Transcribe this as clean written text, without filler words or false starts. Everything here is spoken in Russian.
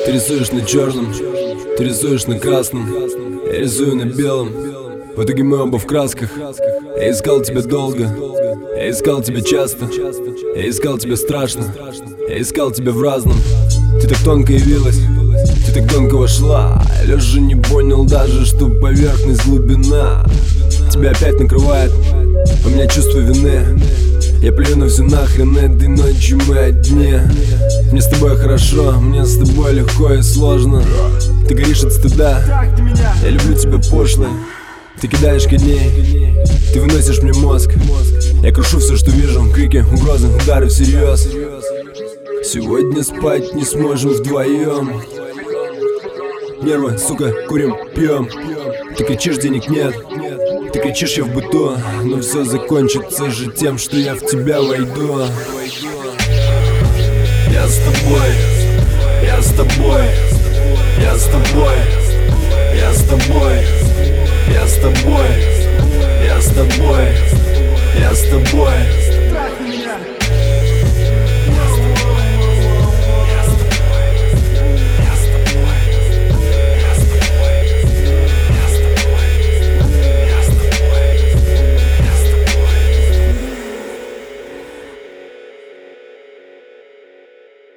Ты рисуешь на черном, ты рисуешь на красном, я рисую на белом. В итоге мы оба в красках. Я искал тебя долго, я искал тебя часто, я искал тебя страшно, я искал тебя в разном. Ты так тонко явилась, ты так тонко вошла. Я лежа не понял даже, что поверхность глубина. Тебя опять накрывает, у меня чувство вины. Я плюю на все нахрен, этой ночью мы одни. Мне с тобой хорошо, мне с тобой легко и сложно. Ты горишь от стыда, я люблю тебя пошло. Ты кидаешь коней, ты выносишь мне мозг. Я крушу все, что вижу, крики, угрозы, удары всерьез. Сегодня спать не сможем вдвоем. Нервы, сука, курим, пьем. Ты кричишь, денег нет, ты кричишь, я в быту. Но все закончится же тем, что я в тебя войду. Я с тобой.